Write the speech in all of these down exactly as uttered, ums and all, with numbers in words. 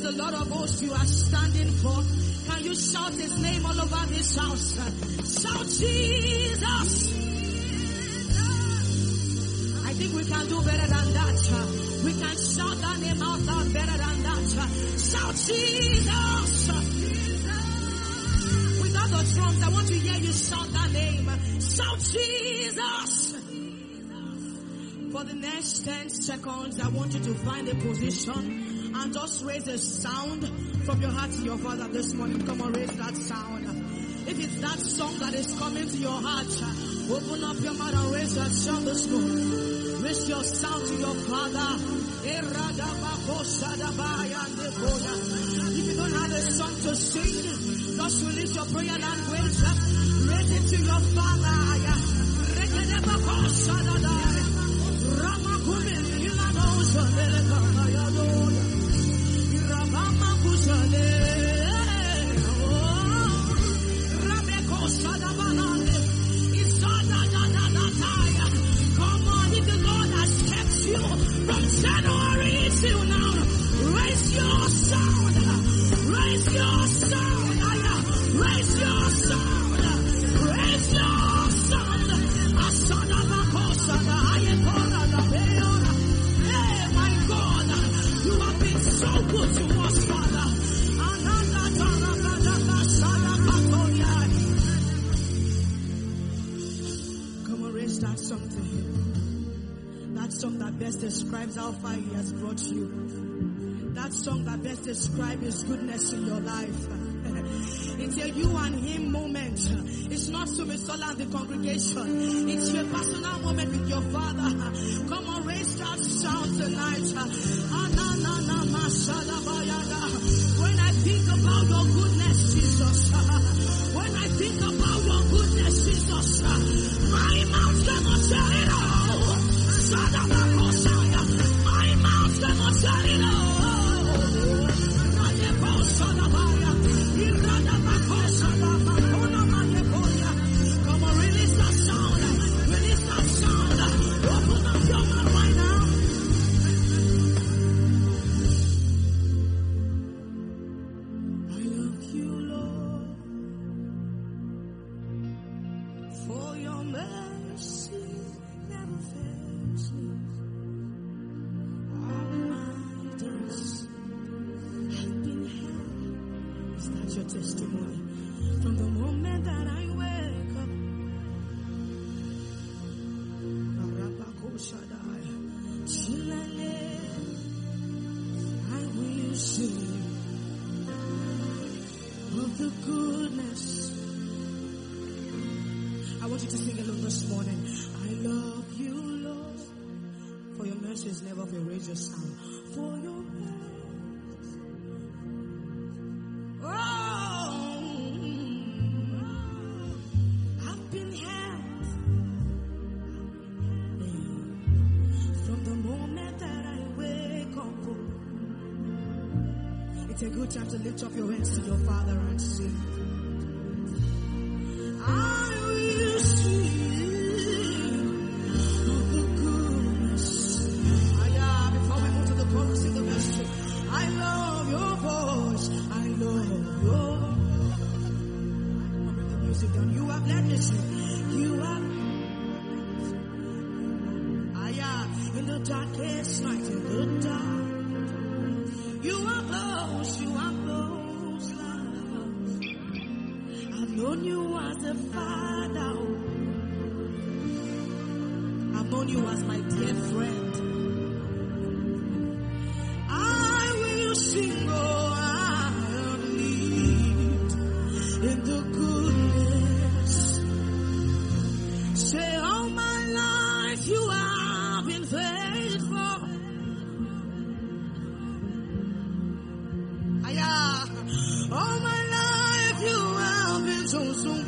the Lord of hosts you are standing for? Can you shout his name all over this house? Shout Jesus! I think we can do better than that. We can shout that name out loud better than that. Shout Jesus! Without the drums, I want to hear you shout that name. Shout Jesus! For the next ten seconds, I want you to find a position and just raise a sound from your heart to your Father this morning. Come on, raise that sound. If it's that song that is coming to your heart, open up your mouth and raise that sound this morning. Raise your sound to your Father. If you don't have a song to sing, just release your prayer language. Raise it to your Father. Come on, if the Lord has kept you from January till now, raise your sound, raise your sound, raise your sound, raise your sound. Hey, my God, you have been so good to us, Father. Come on, raise that song to him. That song that best describes how far he has brought you. That song that best describes his goodness in your life. It's a you and him moment. It's not to be solar and the congregation. It's your personal moment with your Father. Come on, raise that sound tonight. When I think about your goodness, Jesus. When I think about your goodness, Jesus. My mouth cannot tell it all. My mouth cannot tell it all. Come on, release that sound. Release that sound. Open up your mouth right now. I love you, Lord, for your mercy never fails me. All my days have been held. Is that your testimony? From the moment that I wake up, I will sing of the goodness. I want you to sing along this morning. I love you, Lord, for your mercy is never fail. Raise your sound. For your mercy. It's a good time to lift up your hands to your Father and sing. I will sing of the goodness. Ah, yeah, before we move to the chorus, sing the verse. I love your voice. I love your voice. Bring the music down. You have led me sing. You have. Ah, yeah, in the darkest night, in the dark. You are close, you are close, love. I've known you as a father. I've known you as my dear friend. I will sing, oh, I have lived in the goodness. Say, all my life you have been faithful. All my life you have been so, so good.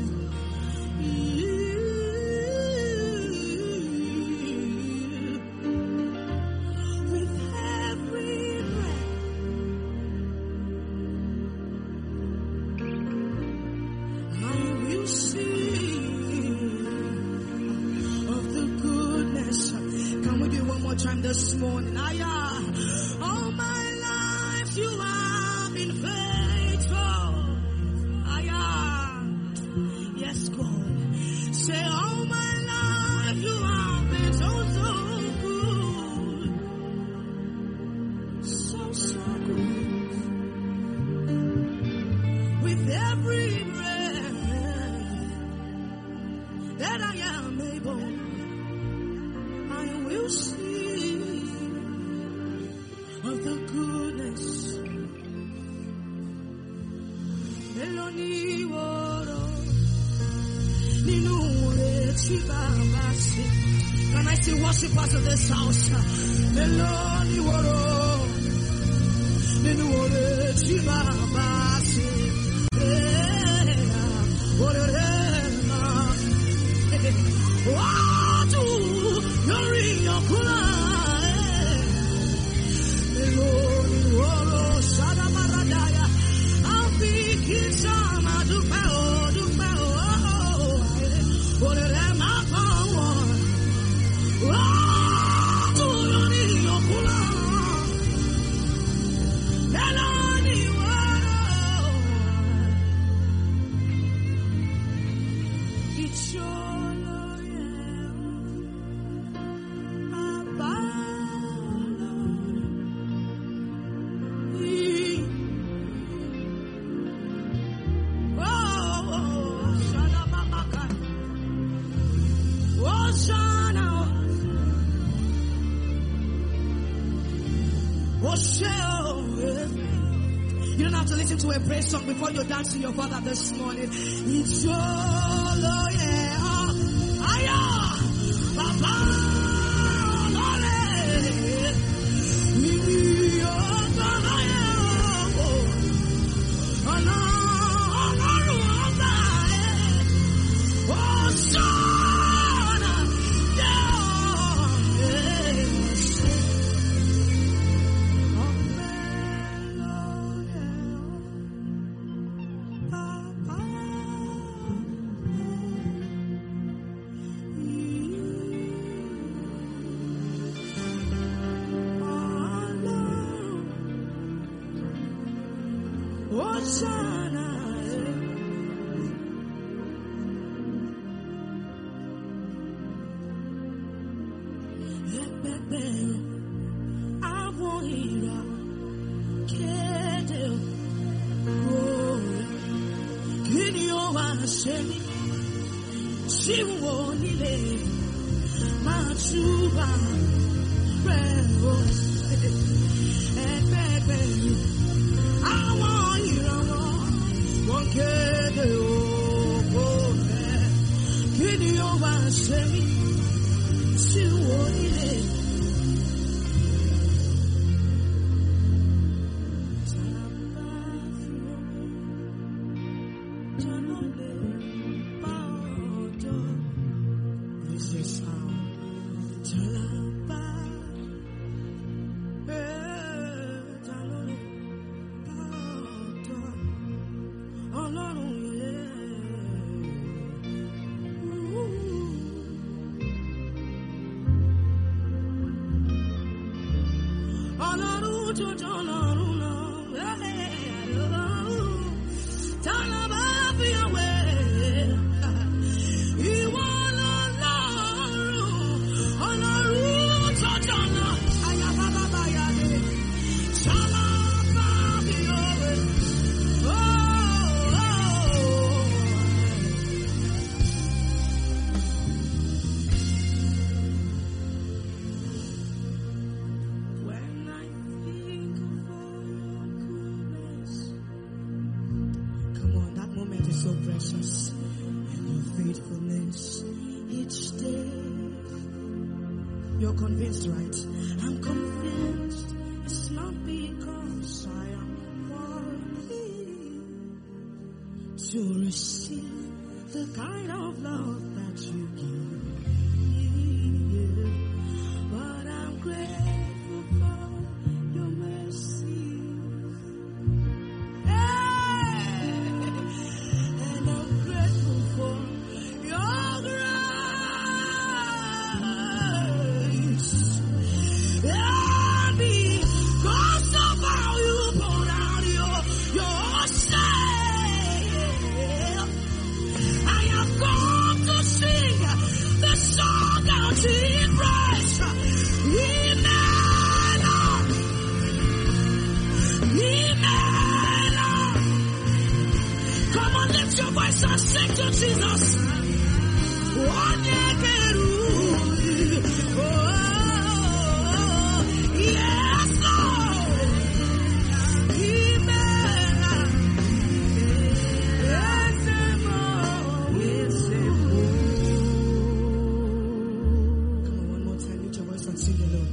With every breath, I will sing of the goodness. Can we do it one more time this morning? All my life you have so good. With every breath that I am able, I will sing of the goodness. Meloni woro ninure chibabasi. Can I see worshipers of this house? Meloni woro ninure chibabasi. Watu yori yokula. Meloni woro sada maradaya. Kisama dupeo dupeo ore ma pawo wa tu ni okula elani waro icholo ye abalo You don't have to listen to a praise song before you dance to your Father this morning. It's your Lord, yeah. Aya, Papa, Lord, me, oh, Papa, oh, no, no, no, oh, son, yeah. The sing to Jesus. One oh, yes, Lord. Come on, one more time, lift your voice and sing along.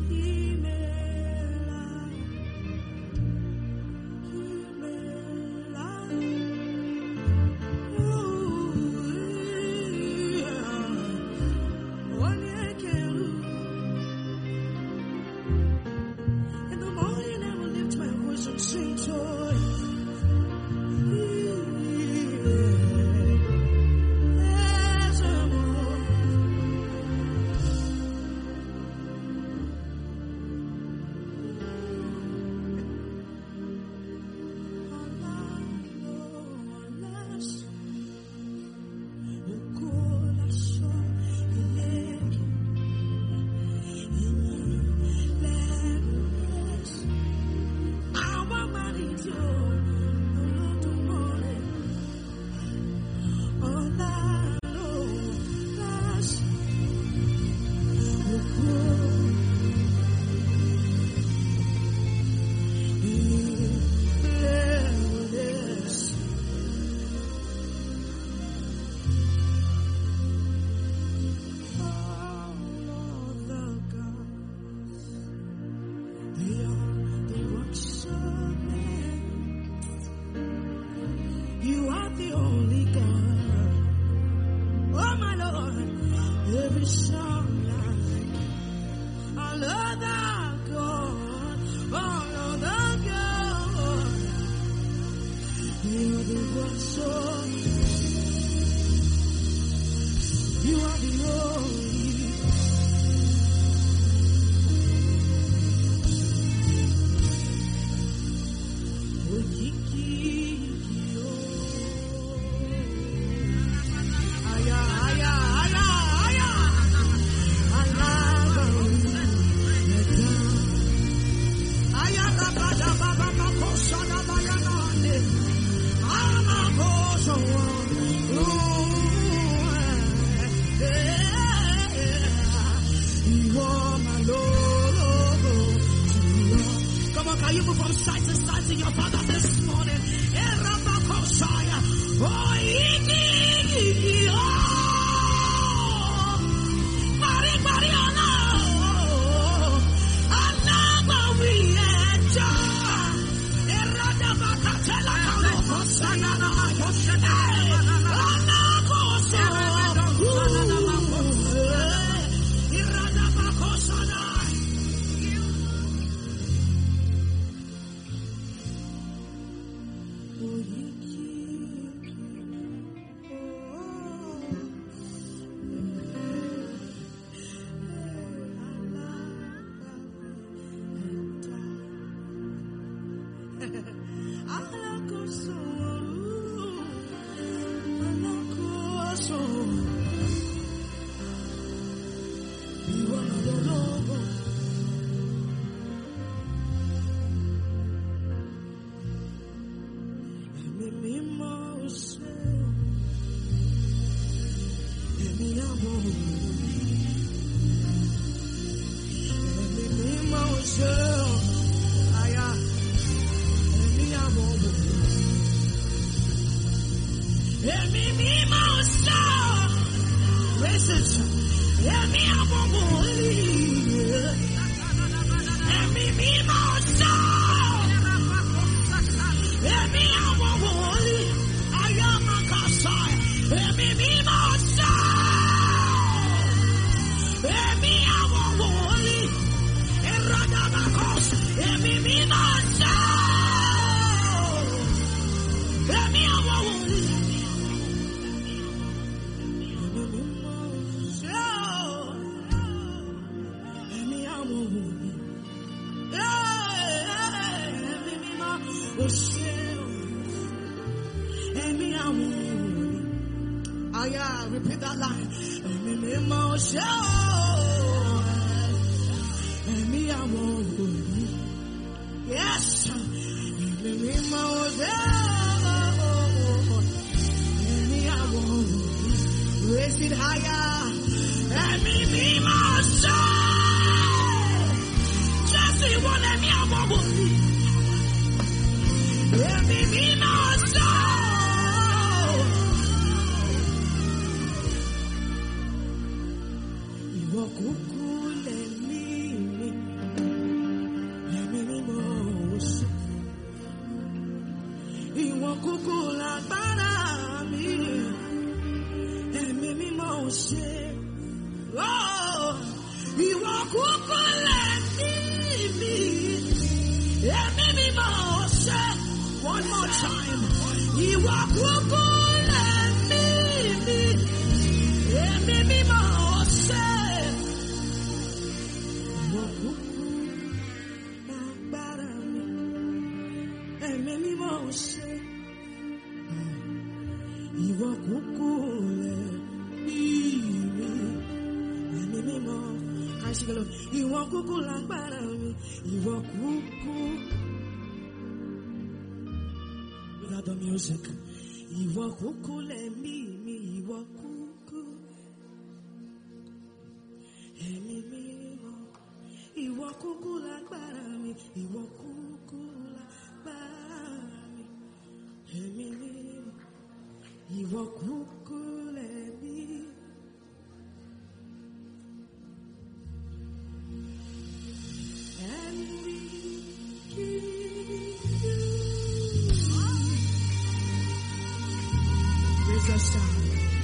Repeat that line. Yes. Raise it higher. Ẹ̀mí mímọ́ ṣe. Jésù ìwọ lẹ̀mí àwọn wòlíì. Ẹ̀mí mímọ́ ṣe. Ìwọ kúkú lẹ̀mí mi. Ẹ̀mí mímọ́ ṣe. Ìwọ kúkú lágbára mi. Ẹ̀mí mímọ́ ṣe. Oh, ìwọ kúkú lẹ̀mí mi. Ẹ̀mí mímọ́ ṣe. One more time. Ìwọ kúkú lẹ̀mí mi. Ẹ̀mí mímọ́ ṣe. Ìwọ kúkú lágbára mi. Ẹ̀mí mímọ́ ṣe. Ìwọ kúkú lẹ̀mí mi. Ẹ̀mí mímọ́. Can I sing along? Ìwọ kúkú lágbára mi. Ìwọ kúkú. Without the music. Ìwọ kúkú lẹ̀mí mi. Ìwọ kúkú. Ẹ̀mí mímọ́. Ìwọ kúkú lágbára mi. Ìwọ kúkú lágbára mi. Ẹ̀mí mímọ́. Ìwọ kúkú lẹ̀mí. And we give you. Raise your sound.